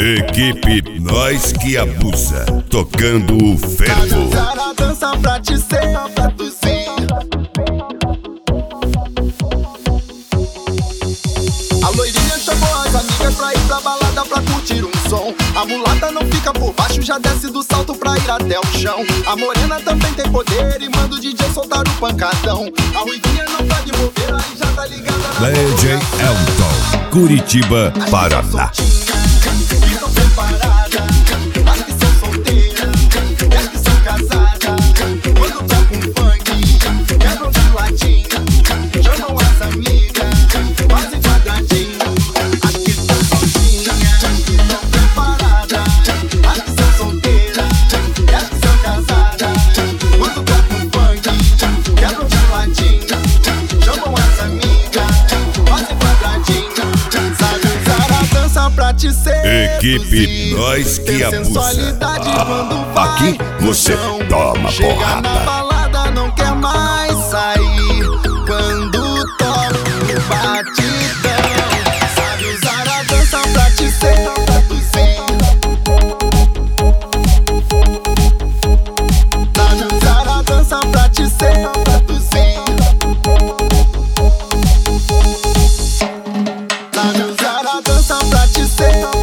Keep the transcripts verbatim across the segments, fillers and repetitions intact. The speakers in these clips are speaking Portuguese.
Equipe Nós Que Abusa, tocando o fervo. A dança pra te seduzir. A loirinha chamou as amigas pra ir pra balada pra curtir um som. A mulata não fica por baixo, já desce do salto pra ir até o chão. A morena também tem poder e manda o D J soltar o pancadão. A ruivinha não pode mover, aí já tá ligada na D J Elton, Curitiba, Paraná. Estão preparadas, as que são solteiras e as que são casadas. Quando toca um funk, quebram de latinha, chamam as amigas, fazem quadradinho. As que estão sozinhas, estão preparadas, as que são solteiras e as que são casadas. Quando toca um funk, quebram de latinha, chamam as amigas, fazem quadradinho. Sabe usar a dança pra te ser. Equipe Nós Que Abusa. Ah, aqui você toma Chega porrada. na balada, não quer mais sair. Quando toca o batidão, sabe usar a dança pra te seduzir. Sabe usar a dança pra te seduzir. Sabe usar a dança pra te seduzir.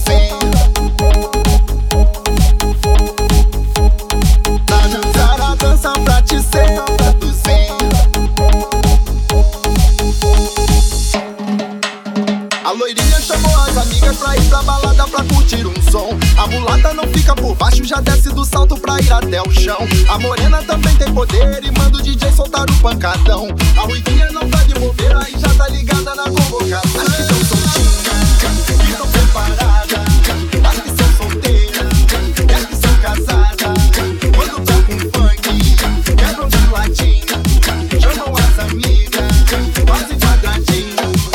A loirinha chamou as amigas pra ir pra balada pra curtir um som. A mulata não fica por baixo, já desce do salto pra ir até o chão. A morena também tem poder e manda o D J soltar o pancadão. A ruivinha não tá de mover, aí já tá ligada na convocação. As que tão soltinhas, que tão preparadas, as que são solteiras e as que são casadas. Quando toca um funk, quebram de latinha, chamam as amigas, fazem quadradinho.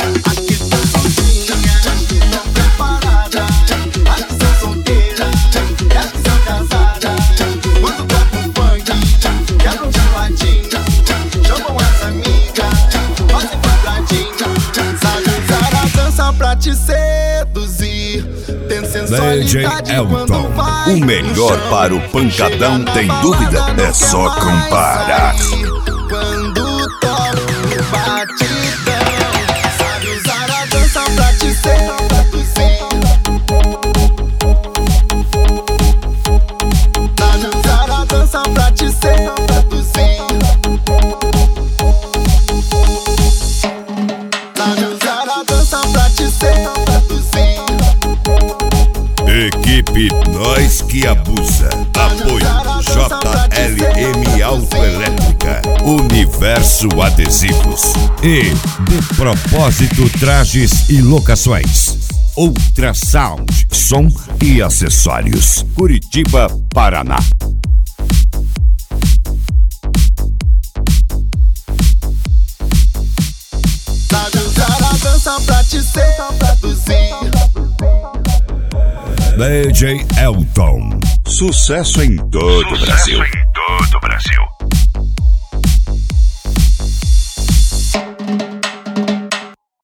Pra te seduzir, tem D J sensualidade Elton, quando vai o melhor no para o pancadão, tem dúvida? É só comparar. Quando toca o batidão, sabe usar a dança pra te seduzir. Sabe usar a dança pra te seduzir. Sabe usar a dança pra te seduzir. Equipe Nós Que Abusa. Apoio J L M Autoelétrica, Universo Adesivos e De Propósito Trajes e Locações. Ultrasound, som e acessórios. Curitiba, Paraná. Sabe usar a dança pra te seduzir. D J Elton, sucesso em todo o Brasil. Sucesso em todo o Brasil.